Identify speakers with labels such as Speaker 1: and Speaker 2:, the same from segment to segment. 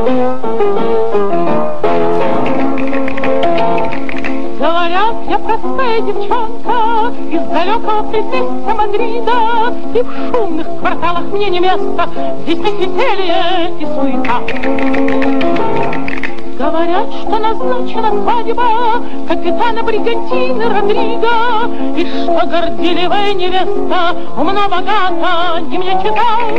Speaker 1: Говорят, я простая девчонка из далекого предместья Мадрида, и в шумных кварталах мне не место, здесь веселье и суета. Говорят, что назначена свадьба капитана бригантины Родриго, и что горделивая невеста умна, богата, не мне читал.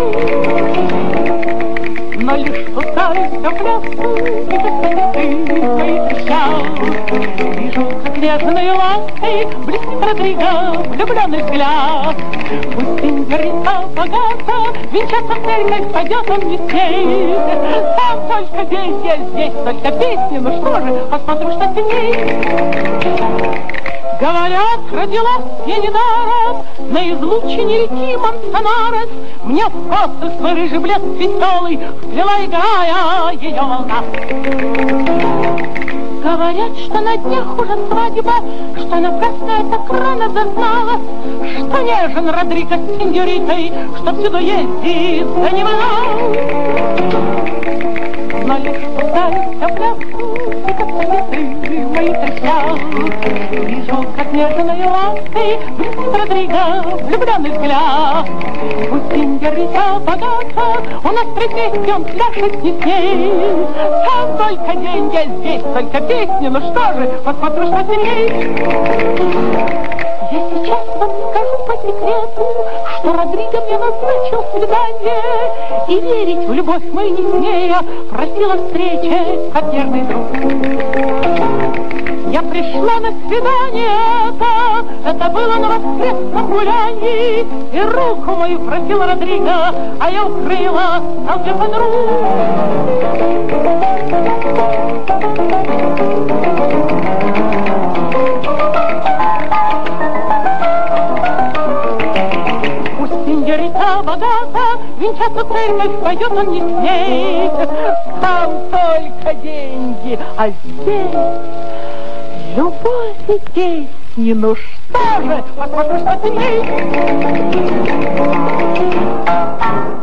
Speaker 1: Но лишь пускаюсь в пляску, и ты свои трещал. Вижу, как нежной лаской блестит Родриго влюбленный взгляд. Пусть сеньорита богата, венчаться в церковь пойдет он не смеет. Там только деньги, здесь только песни, ну что же, посмотрю, что сильней. Говорят, родилась я недаром на излучине реки Мансонарес. Мне в косы свой рыжий блеск веселый вплела, играя ее волна. Говорят, что на днях уже свадьба, что напрасно я так рано зазналась, что нежен Родриго с сеньоритой, что всюду ездит за ним она. Но лишь пускаюсь в пляску, и как цветы мои трещат. Вижу, как нежной лаской блестит Родриго влюбленный взгляд. Пусть сеньорита богата, у нас предместье он пляшет не смеет. Там только деньги, здесь только песни, ну что же, посмотрю, что сильней. Я сейчас вам скажу по секрету, что Родриго мне назначил свидание, и верить в любовь мою не смея просила встречи, как верный друг. Я пришла на свидание это было на воскресном гулянии, и руку мою просил Родриго, а я укрыла толпе подруг. Сеньорита богата, венчаться в церковь пойдет он не смеет. Там только деньги, а здесь любовь и песни. Ну что же, посмотрю, что сильней.